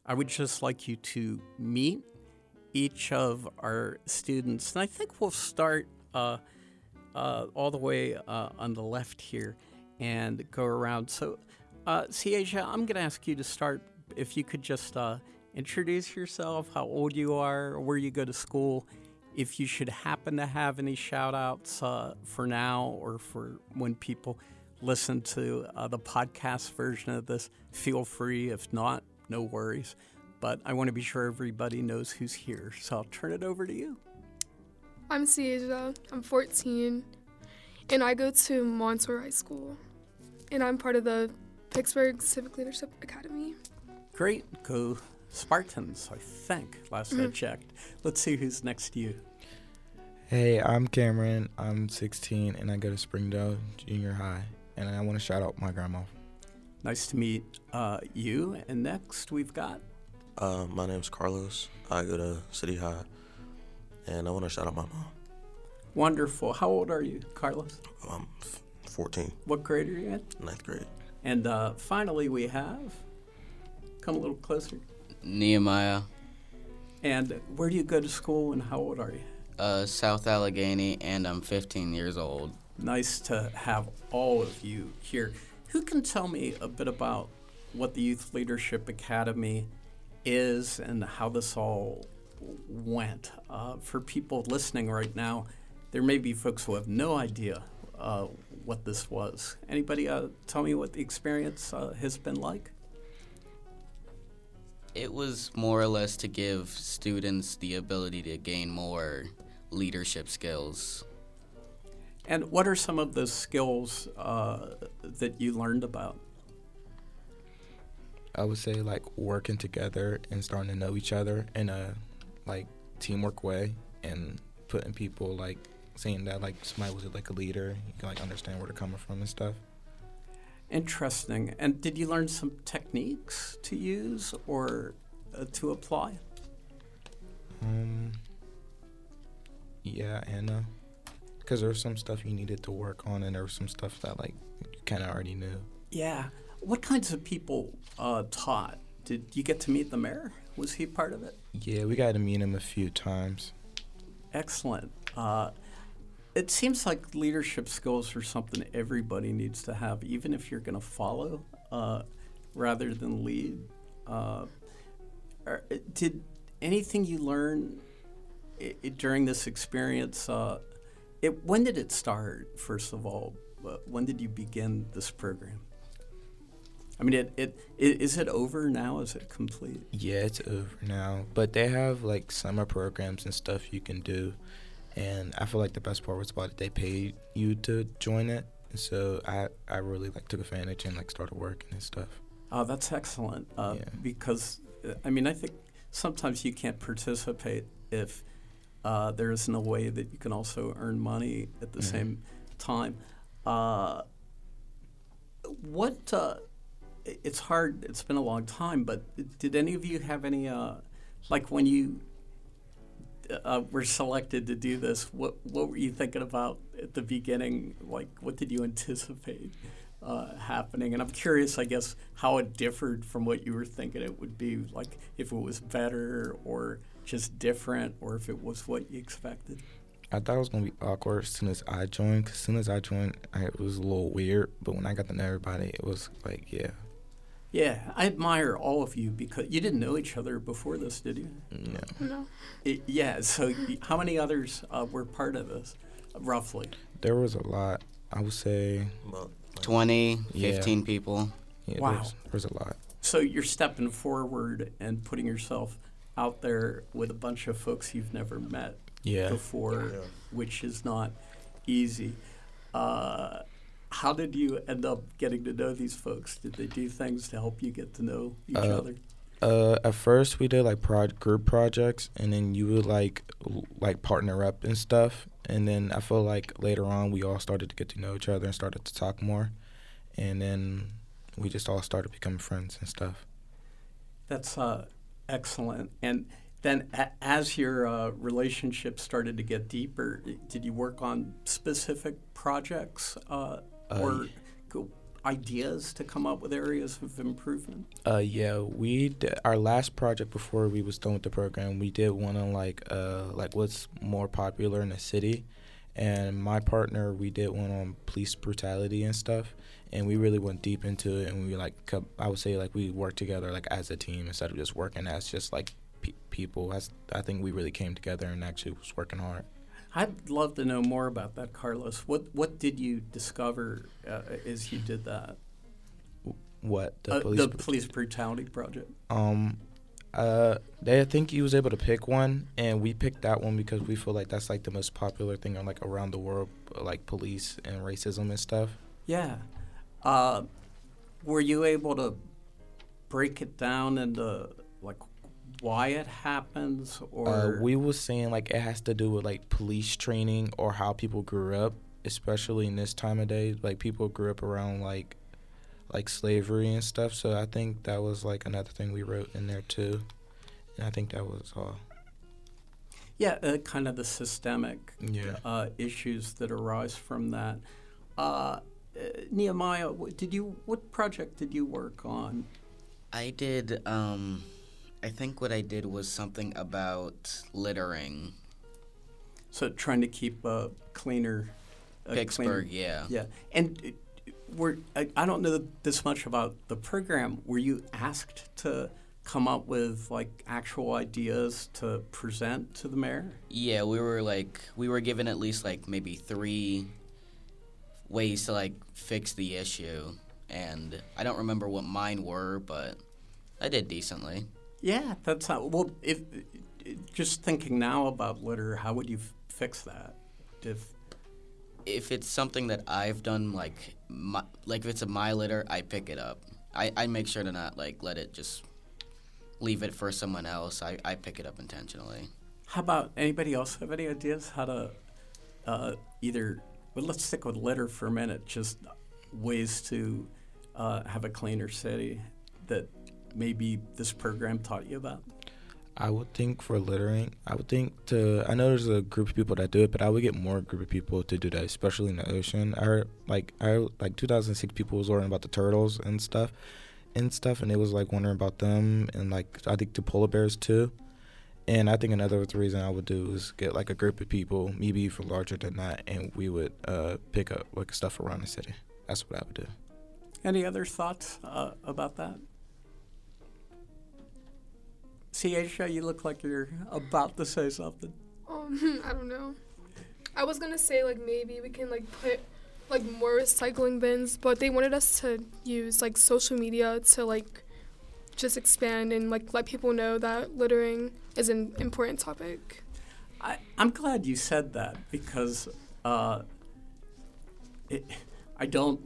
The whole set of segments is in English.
I would just like you to meet each of our students. And I think we'll start all the way on the left here and go around. So, Siaja, I'm going to ask you to start. If you could just introduce yourself, how old you are, where you go to school, if you should happen to have any shout-outs for now or for when people listen to the podcast version of this, feel free. If not, no worries. But I want to be sure everybody knows who's here. So I'll turn it over to you. I'm Siaja. I'm 14, and I go to Montour High School, and I'm part of the Pittsburgh Civic Leadership Academy. Great. Go Spartans, I think, last I checked. Let's see who's next to you. Hey, I'm Cameron. I'm 16, and I go to Springdale Junior High, and I want to shout out my grandma. Nice to meet you. And next we've got... My name's Carlos. I go to City High, and I want to shout out my mom. Wonderful. How old are you, Carlos? I'm 14. What grade are you in? 9th grade. And finally we have... Come a little closer. Nehemiah. And where do you go to school, and how old are you? South Allegheny, and I'm 15 years old. Nice to have all of you here. Who can tell me a bit about what the Youth Leadership Academy is and how this all went? For people listening right now, there may be folks who have no idea what this was. Anybody tell me what the experience has been like? It was more or less to give students the ability to gain more leadership skills. And what are some of the skills that you learned about? I would say like working together and starting to know each other in a like teamwork way, and putting people like saying that like somebody was like a leader, you can like understand where they're coming from and stuff. Interesting. And did you learn some techniques to use or to apply? Yeah, and because there was some stuff you needed to work on, and there was some stuff that like you kind of already knew. Yeah. What kinds of people taught? Did you get to meet the mayor? Was he part of it? Yeah, we got to meet him a few times. Excellent. It seems like leadership skills are something everybody needs to have, even if you're going to follow rather than lead. Did anything you learn during this experience, when did it start, first of all? When did you begin this program? I mean, is it over now? Is it complete? Yeah, it's over now. But they have, like, summer programs and stuff you can do. And I feel like the best part was about it. They paid you to join it. And so I really, like, took advantage and, like, started working and stuff. Oh, that's excellent. Yeah. Because, I mean, I think sometimes you can't participate if there isn't a way that you can also earn money at the same time. It's hard. It's been a long time, but did any of you have any, like when you were selected to do this, what were you thinking about at the beginning? Like, what did you anticipate happening? And I'm curious, I guess, how it differed from what you were thinking it would be, like if it was better or just different, or if it was what you expected. I thought it was going to be awkward as soon as I joined, because as soon as I joined, it was a little weird. But when I got to know everybody, it was like, yeah. Yeah, I admire all of you because you didn't know each other before this, did you? No. Yeah, so how many others were part of this, roughly? There was a lot. I would say... About 20, Yeah. 15 people. Yeah, Wow. there was a lot. So you're stepping forward and putting yourself out there with a bunch of folks you've never met Yeah. before, Yeah. which is not easy. How did you end up getting to know these folks? Did they do things to help you get to know each other? At first, we did like group projects, and then you would like partner up and stuff. And then I feel like later on, we all started to get to know each other and started to talk more. And then we just all started becoming friends and stuff. That's excellent. And then as your relationship started to get deeper, did you work on specific projects? Or ideas to come up with areas of improvement? Yeah, our last project before we was done with the program, we did one on like what's more popular in the city, and my partner, we did one on police brutality and stuff, and we really went deep into it, and we I would say like we worked together like as a team instead of just working as just like people. I think we really came together and actually was working hard. I'd love to know more about that, Carlos. What did you discover as you did that? What the police brutality project? I think he was able to pick one, and we picked that one because we feel like that's like the most popular thing on like around the world, like police and racism and stuff. Yeah. Were you able to break it down into like why it happens, or we was saying like it has to do with like police training or how people grew up, especially in this time of day. Like people grew up around like slavery and stuff. So I think that was like another thing we wrote in there too, and I think that was all. Yeah, kind of the systemic issues that arise from that. Nehemiah, what project did you work on? I did. I think what I did was something about littering. So trying to keep a cleaner. Pittsburgh, yeah. Yeah, and I don't know this much about the program. Were you asked to come up with like actual ideas to present to the mayor? Yeah, we were given at least like maybe 3 ways to like fix the issue, and I don't remember what mine were, but I did decently. Yeah, that's how. Well, if just thinking now about litter, how would you fix that? If it's something that I've done, like if it's my litter, I pick it up. I make sure to not like let it just leave it for someone else. I pick it up intentionally. How about anybody else have any ideas how to let's stick with litter for a minute. Just ways to have a cleaner city that maybe this program taught you about? I would think for littering, I know there's a group of people that do it, but I would get more group of people to do that, especially in the ocean. I heard 2006 people was learning about the turtles and stuff, and they was like wondering about them, and like I think the polar bears too. And I think another reason I would do is get like a group of people, maybe even larger than that, and we would pick up like stuff around the city. That's what I would do. Any other thoughts about that? Ciesha, you look like you're about to say something. I don't know. I was gonna say like maybe we can like put like more recycling bins, but they wanted us to use like social media to like just expand and like let people know that littering is an important topic. I'm glad you said that because I don't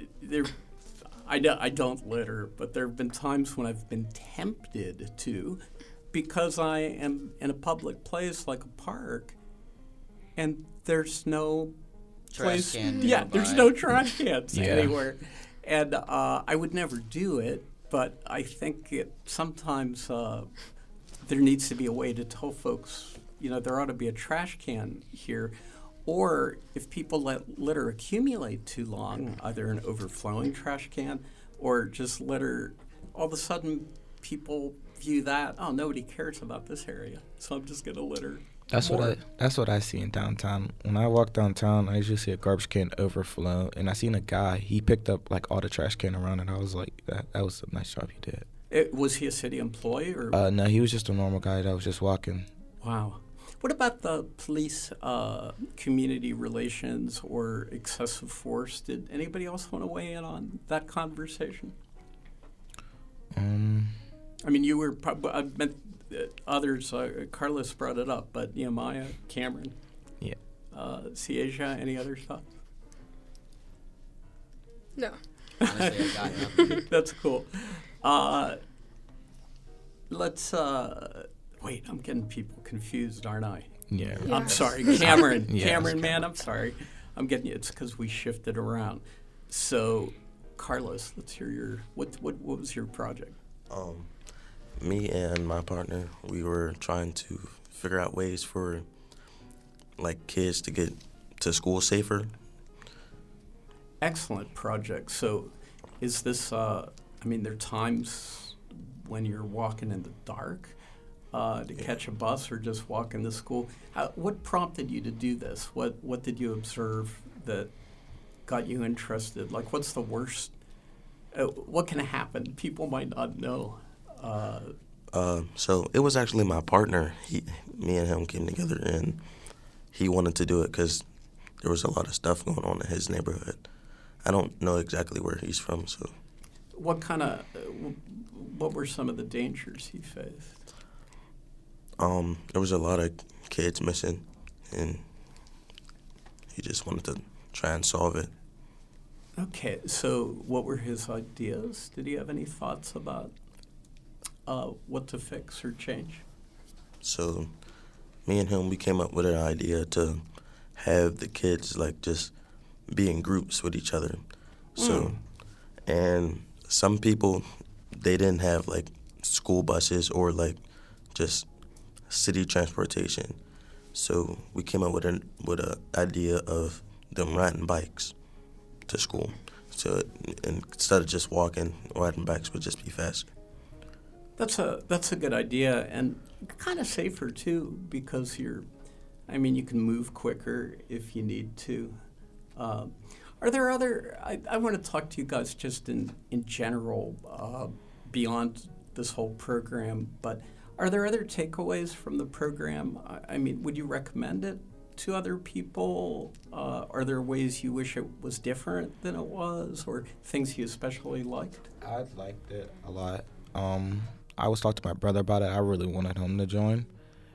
litter, but there have been times when I've been tempted to, because I am in a public place like a park, and there's no trash can. Yeah, there's no trash cans anywhere, and I would never do it. But I think sometimes there needs to be a way to tell folks, there ought to be a trash can here. Or if people let litter accumulate too long, either an overflowing trash can or just litter, all of a sudden people view that, oh, nobody cares about this area, so I'm just going to litter. That's what I see in downtown. When I walk downtown, I usually see a garbage can overflow, and I seen a guy. He picked up like all the trash can around, and I was like, that was a nice job he did. Was he a city employee or? No, he was just a normal guy that was just walking. Wow. What about the police community relations or excessive force? Did anybody else want to weigh in on that conversation? I mean, you were others. Carlos brought it up, but Nehemiah, Cameron, Ciesha, any other thoughts? No. Honestly, I got nothing. That's cool. Let's. Wait, I'm getting people confused, aren't I? Yeah. I'm sorry, Cameron. Yes. Cameron, man, I'm sorry. I'm getting you. It's because we shifted around. So, Carlos, let's hear what was your project? Me and my partner, we were trying to figure out ways for like kids to get to school safer. Excellent project. So, is this? I mean, there are times when you're walking in the dark to catch a bus or just walk into school. What prompted you to do this? What did you observe that got you interested? Like, what's the worst? What can happen? People might not know. So it was actually my partner. Me and him came together, and he wanted to do it because there was a lot of stuff going on in his neighborhood. I don't know exactly where he's from, so. What were some of the dangers he faced? There was a lot of kids missing, and he just wanted to try and solve it. Okay, so what were his ideas? Did he have any thoughts about what to fix or change? So me and him, we came up with an idea to have the kids, like, just be in groups with each other. So, and some people, they didn't have, like, school buses or, like, just city transportation. So we came up with an idea of them riding bikes to school. So instead of just walking, riding bikes would just be faster. That's a good idea, and kind of safer too, because you can move quicker if you need to. Are there other? I want to talk to you guys just in general, beyond this whole program. But are there other takeaways from the program? I mean, would you recommend it to other people? Are there ways you wish it was different than it was, or things you especially liked? I liked it a lot. I was talking to my brother about it. I really wanted him to join.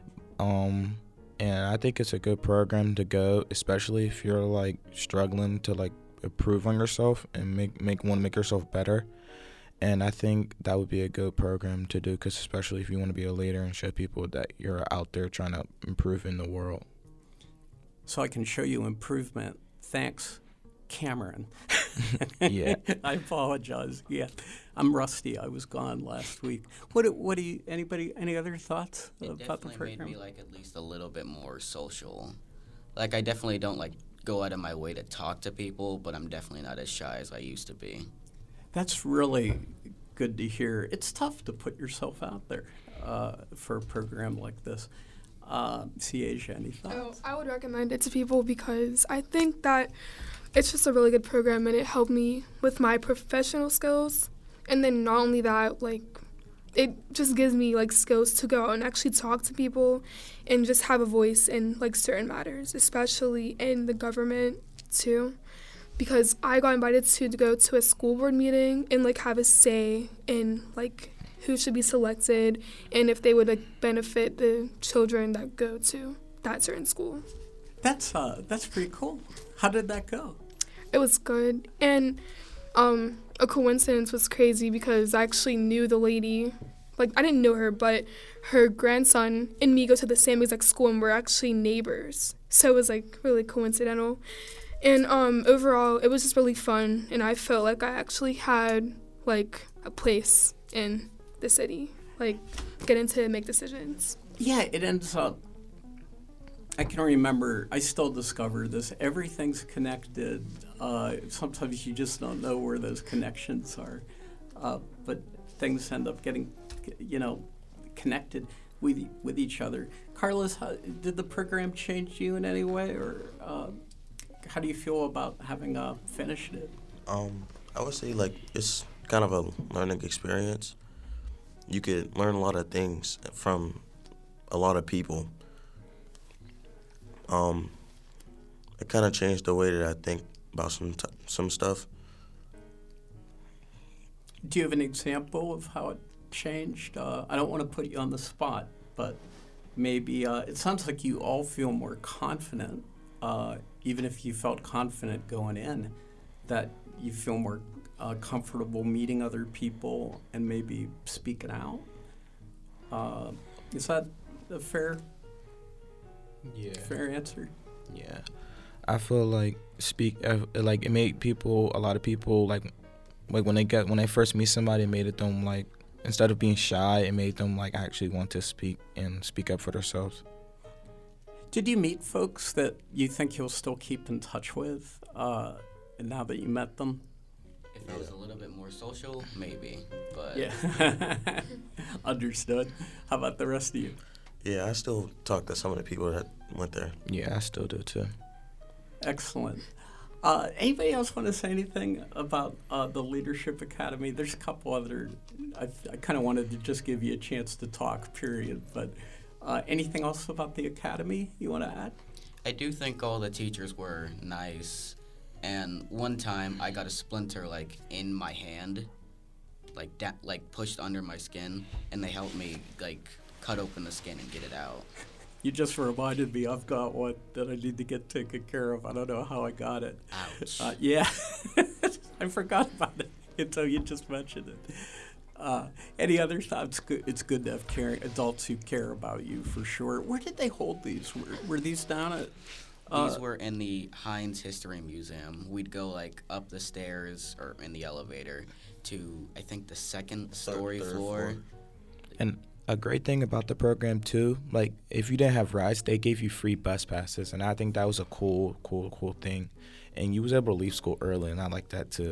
And I think it's a good program to go, especially if you're like struggling to like improve on yourself and want to make yourself better. And I think that would be a good program to do, because especially if you want to be a leader and show people that you're out there trying to improve in the world. So I can show you improvement. Thanks, Cameron. Yeah. I apologize. Yeah, I'm rusty. I was gone last week. What do you? Any other thoughts about the program? It definitely made me like at least a little bit more social. Like, I definitely don't like go out of my way to talk to people, but I'm definitely not as shy as I used to be. That's really good to hear. It's tough to put yourself out there for a program like this. Asia, any thoughts? I would recommend it to people because I think that it's just a really good program, and it helped me with my professional skills. And then not only that, like, it just gives me like skills to go out and actually talk to people and just have a voice in like certain matters, especially in the government too. Because I got invited to go to a school board meeting and like have a say in like who should be selected and if they would like benefit the children that go to that certain school. That's pretty cool. How did that go? It was good, and a coincidence was crazy because I actually knew the lady. Like, I didn't know her, but her grandson and me go to the same exact school, and we're actually neighbors. So it was like really coincidental. And overall, it was just really fun, and I felt like I actually had like a place in the city, like getting to make decisions. Yeah, it ends up. I can remember, I still discover this. Everything's connected. Sometimes you just don't know where those connections are. But things end up getting, connected with each other. Carlos, did the program change you in any way? Or how do you feel about having finished it? I would say, like, it's kind of a learning experience. You could learn a lot of things from a lot of people. It kind of changed the way that I think about some stuff. Do you have an example of how it changed? I don't want to put you on the spot, but maybe it sounds like you all feel more confident, even if you felt confident going in, that you feel more comfortable meeting other people and maybe speaking out. Is that a fair answer? Yeah, I feel like it made a lot of people like when they first meet somebody, it made them like, instead of being shy, it made them like actually want to speak up for themselves. Did you meet folks that you think you'll still keep in touch with now that you met them? If If I was a little bit more social, maybe. But Yeah. Understood. How about the rest of you? Yeah, I still talk to some of the people that went there. Yeah, I still do too. Excellent. Anybody else want to say anything about the Leadership Academy? There's a couple other. I kind of wanted to just give you a chance to talk, period. But anything else about the academy you want to add? I do think all the teachers were nice. And one time I got a splinter like in my hand, like pushed under my skin, and they helped me like cut open the skin and get it out. You just reminded me I've got one that I need to get taken care of. I don't know how I got it. Ouch. Yeah. I forgot about it until you just mentioned it. Any other thoughts? It's good to have adults who care about you, for sure. Where did they hold these? Were these down at... These were in the Heinz History Museum. We'd go like up the stairs or in the elevator to, I think, the second story Third floor. And a great thing about the program too, like if you didn't have rides, they gave you free bus passes, and I think that was a cool thing. And you was able to leave school early, and I like that too.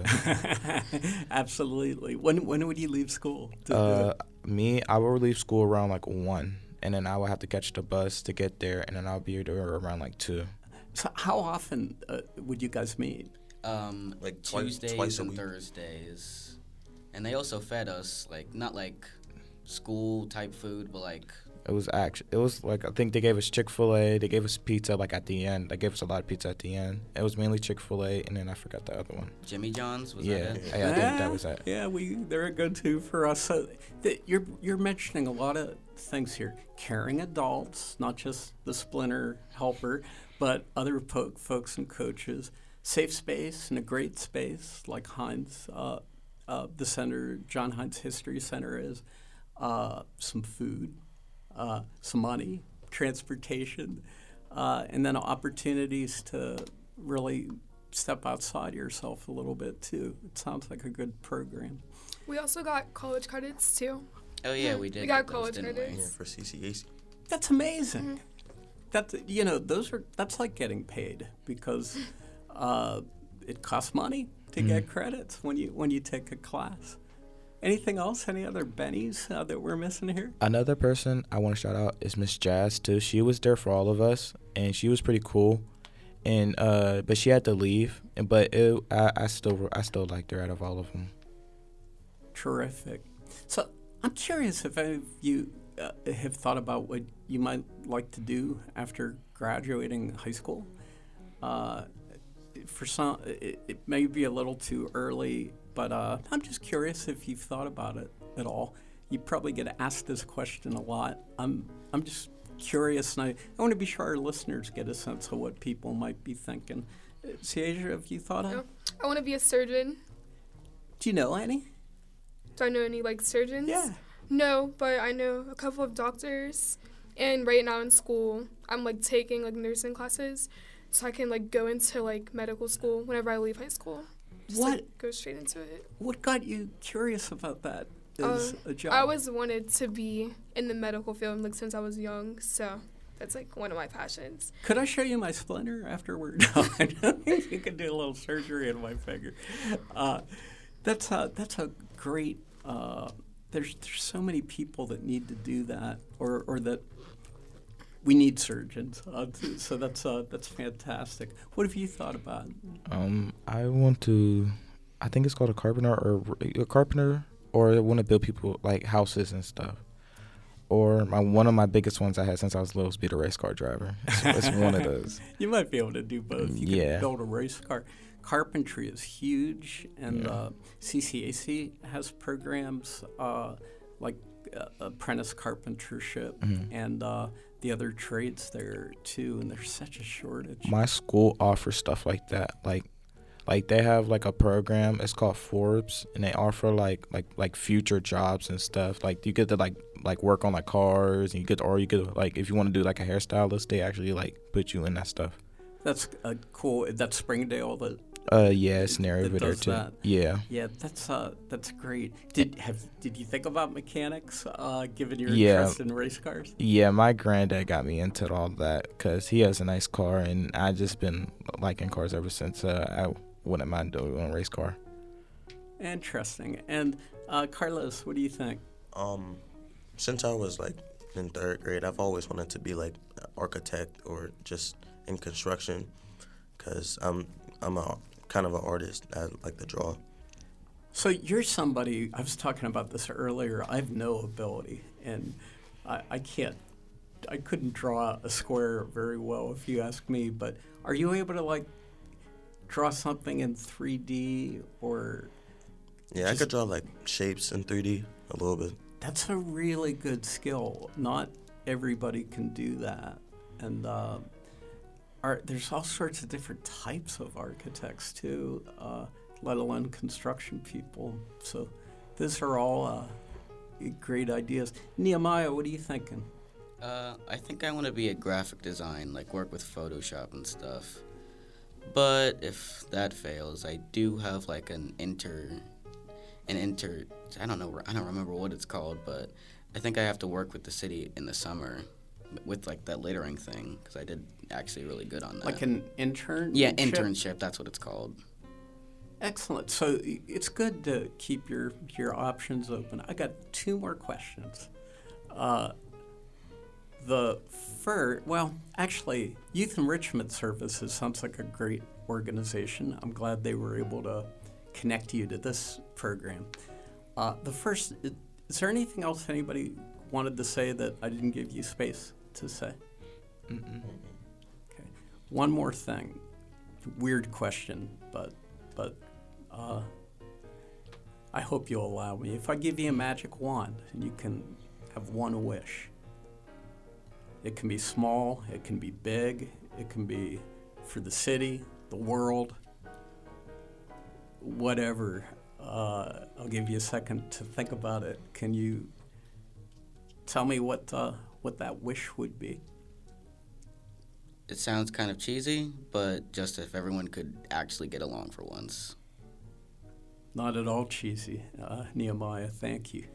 Absolutely. When would you leave school? Me, I would leave school around like 1, and then I would have to catch the bus to get there, and then I'll be there around like 2. So how often would you guys meet? Like Tuesdays twice a and week. Thursdays. And they also fed us, like, not like school type food, but like... It was like, I think they gave us Chick-fil-A, they gave us pizza like at the end. They gave us a lot of pizza at the end. It was mainly Chick-fil-A, and then I forgot the other one. Jimmy John's, was Yeah, that it? I think that was it. Yeah, they're a go-to for us. So you're mentioning a lot of things here. Caring adults, not just the splinter helper, but other folks and coaches. Safe space and a great space like Heinz, the center, John Heinz History Center is. Some food, some money, transportation, and then opportunities to really step outside yourself a little bit too. It sounds like a good program. We also got college credits too. Oh, yeah, we did. We got get those, college didn't credits. we? Yeah, for CCAC. That's amazing. That's that's like getting paid because it costs money to get credits when you take a class. Anything else? Any other bennies that we're missing here? Another person I want to shout out is Miss Jazz too. She was there for all of us, and she was pretty cool. And but she had to leave. I still liked her out of all of them. Terrific. So I'm curious if any of you have thought about what you might like to do after graduating high school. For some, it may be a little too early, but I'm just curious if you've thought about it at all. You probably get asked this question a lot. I'm just curious, and I want to be sure our listeners get a sense of what people might be thinking. Ciasia, have you thought of? I want to be a surgeon. Do you know any? Do I know any like surgeons? Yeah. No, but I know a couple of doctors. And right now in school, I'm like taking like nursing classes, so I can like go into like medical school whenever I leave high school. Just, What? Like, go straight into it. What got you curious about that as a job? I always wanted to be in the medical field like since I was young, so that's like one of my passions. Could I show you my splinter afterward? No, I don't think you could do a little surgery on my finger. That's a great. There's so many people that need to do that, or that we need surgeons. So that's fantastic. What have you thought about? I want to. I think it's called a carpenter, or I want to build people like houses and stuff. Or one of my biggest ones I had since I was little was be a race car driver. It's one of those. You might be able to do both. You Yeah. can build a race car. Carpentry is huge, and CCAC has programs like apprentice carpentership and the other trades there too. And there's such a shortage. My school offers stuff like that. Like they have like a program. It's called Forbes, and they offer like future jobs and stuff. Like you get to like work on like cars, and you could like if you want to do like a hairstylist, they actually like put you in that stuff. That's cool. That's Springdale. Yeah, it's near over that there does too. that. Yeah. Yeah, that's great. Did you think about mechanics, given your Yeah. interest in race cars? Yeah, my granddad got me into all that because he has a nice car, and I just been liking cars ever since. I wouldn't mind doing a race car. Interesting. And Carlos, what do you think? Since I was like in third grade, I've always wanted to be like an architect or just in construction, cause I'm a kind of an artist. I like to draw. So you're somebody, I was talking about this earlier, I have no ability, and I couldn't draw a square very well if you ask me, but are you able to like draw something in 3D or? Yeah, I could draw like shapes in 3D a little bit. That's a really good skill. Not everybody can do that. And there's all sorts of different types of architects too, let alone construction people. So these are all great ideas. Nehemiah, what are you thinking? I think I want to be a graphic design, like work with Photoshop and stuff. But if that fails, I do have like I don't remember what it's called, but I think I have to work with the city in the summer with like that littering thing, because I did actually really good on that. Like an internship? Yeah, internship, that's what it's called. Excellent. So it's good to keep your options open. I got 2 more questions. Actually, Youth Enrichment Services sounds like a great organization. I'm glad they were able to connect you to this program. The first, is there anything else anybody wanted to say that I didn't give you space to say? Mm-mm. Okay. One more thing. Weird question, but I hope you'll allow me. If I give you a magic wand and you can have one wish, it can be small, it can be big, it can be for the city, the world, whatever. I'll give you a second to think about it. Can you tell me what that wish would be? It sounds kind of cheesy, but just if everyone could actually get along for once. Not at all cheesy. Nehemiah, thank you.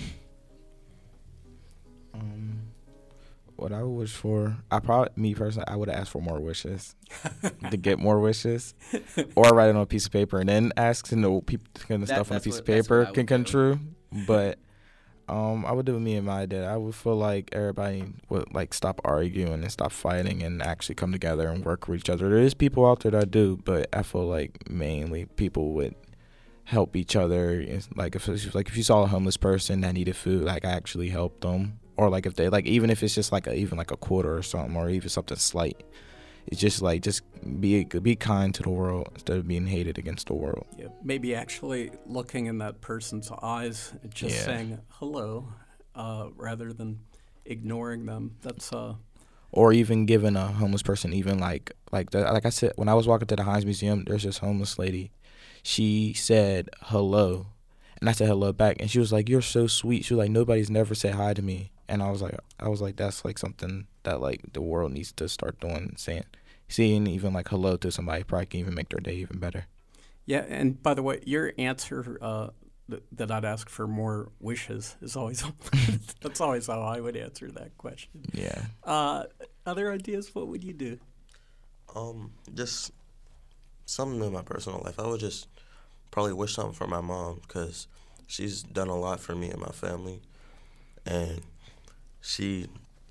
What I would wish for, me personally, I would have asked for more wishes, to get more wishes, or write it on a piece of paper and then ask to know people kind of stuff on a piece of paper can come true. But I would do what me and Maya did. I would feel like everybody would like stop arguing and stop fighting and actually come together and work with each other. There is people out there that do, but I feel like mainly people would help each other. Like if you saw a homeless person that needed food, like I actually helped them. Or like if they like, even if it's just like a quarter or something, or even something slight, it's just like be kind to the world instead of being hated against the world. Yeah, maybe actually looking in that person's eyes, and just saying hello, rather than ignoring them. That's Or even giving a homeless person like I said, when I was walking to the Heinz Museum, there's this homeless lady. She said hello, and I said hello back, and she was like, "You're so sweet." She was like, "Nobody's never said hi to me." And I was like, that's like something that like the world needs to start doing, seeing even like hello to somebody probably can even make their day even better. Yeah, and by the way, your answer that I'd ask for more wishes is always that's always how I would answer that question. Yeah. Other ideas? What would you do? Just something in my personal life. I would just probably wish something for my mom, because she's done a lot for me and my family, and she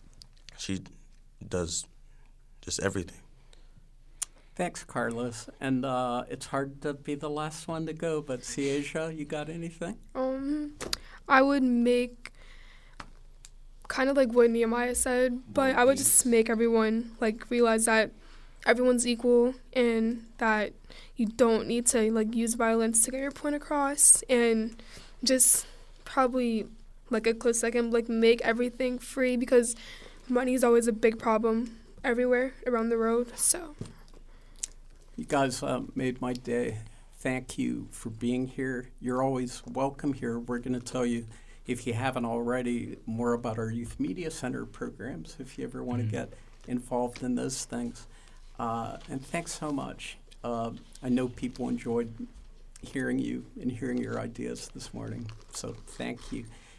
does just everything. Thanks, Carlos. And it's hard to be the last one to go, but Ciasia, you got anything? I would make kind of like what Nehemiah said, but I would just make everyone like realize that everyone's equal and that you don't need to like use violence to get your point across, and just probably like a close second, like make everything free, because money is always a big problem everywhere around the road. So you guys made my day. Thank you for being here. You're always welcome here. We're going to tell you, if you haven't already, more about our Youth Media Center programs if you ever want to get involved in those things. And thanks so much. I know people enjoyed hearing you and hearing your ideas this morning, so thank you.